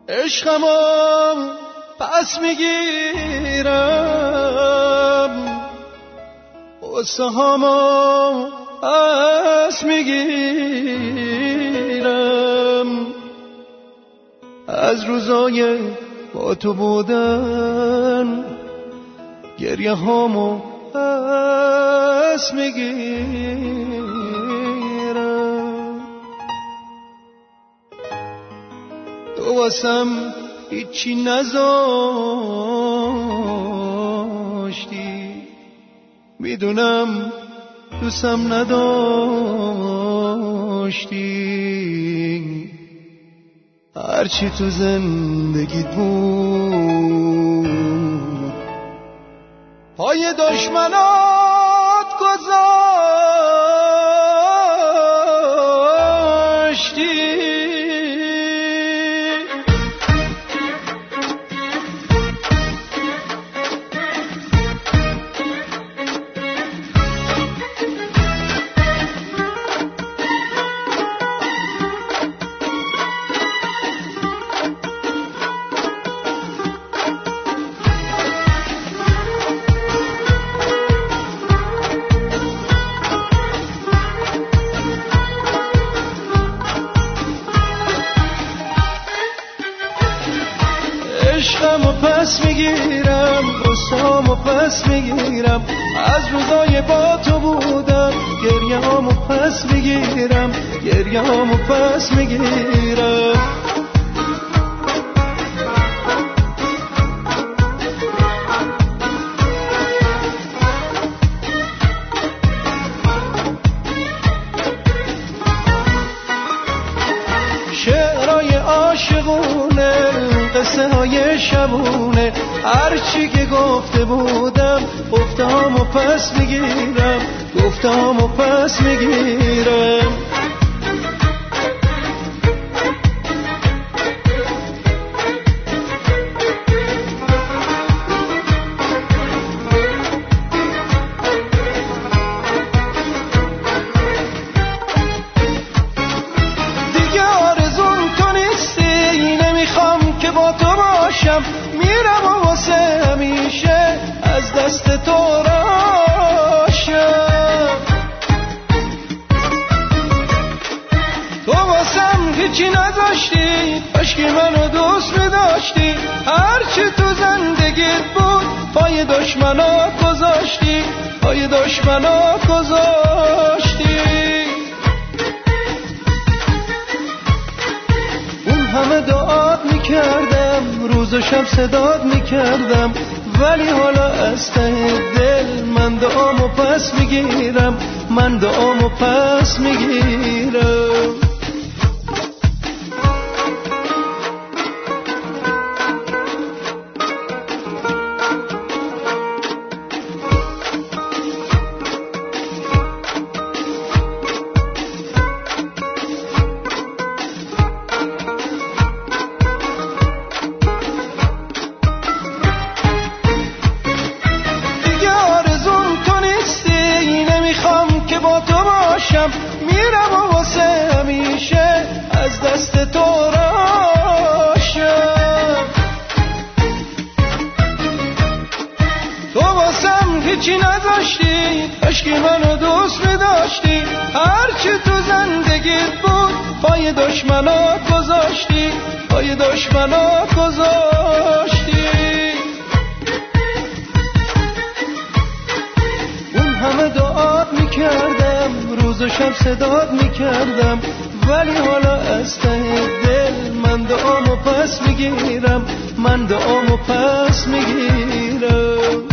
عشقمو پس میگیرم، قصه هامو پس میگیرم، از روزای با تو بودن گریه هامو پس میگیرم. تو واسم هیچی نذاشتی، میدونم دوستم نداشتی، هرچی تو زندگیت بود پای دشمنات گذاشتی. عشقمو پس میگیرم، قصه‌هامو پس میگیرم، از روزای با تو بودم گریه‌هامو پس میگیرم، گریه‌هامو پس میگیرم. شعرهای عاشقونه، قصه های شبونه، هرچی که گفته بودم گفته‌هامو پس میگیرم، گفته‌هامو پس میگیرم. میرم و واسه همیشه از دست تو راشم، تو واسم هیچی نذاشتی، عشقی منو دوست می‌داشتی، هرچی تو زندگیت بود پای دشمنات گذاشتی، پای دشمنات گذاشتی. اون همه دعات میکردم، روز و شب صدات میکردم، ولی حالا از ته دل من دعامو پس میگیرم، من دعامو پس میگیرم. میرم و واسه همیشه از دست تو راشم، تو واسم هیچی نذاشتی، عشقی منو دوست می‌داشتی، هرچی تو زندگیت بود پای دشمنات گذاشتی، پای دشمنات گذاشتی. اون همه دعات میکردم، روز و شب صدات میکردم، ولی حالا از ته دل من دعامو پس میگیرم، من دعامو پس میگیرم.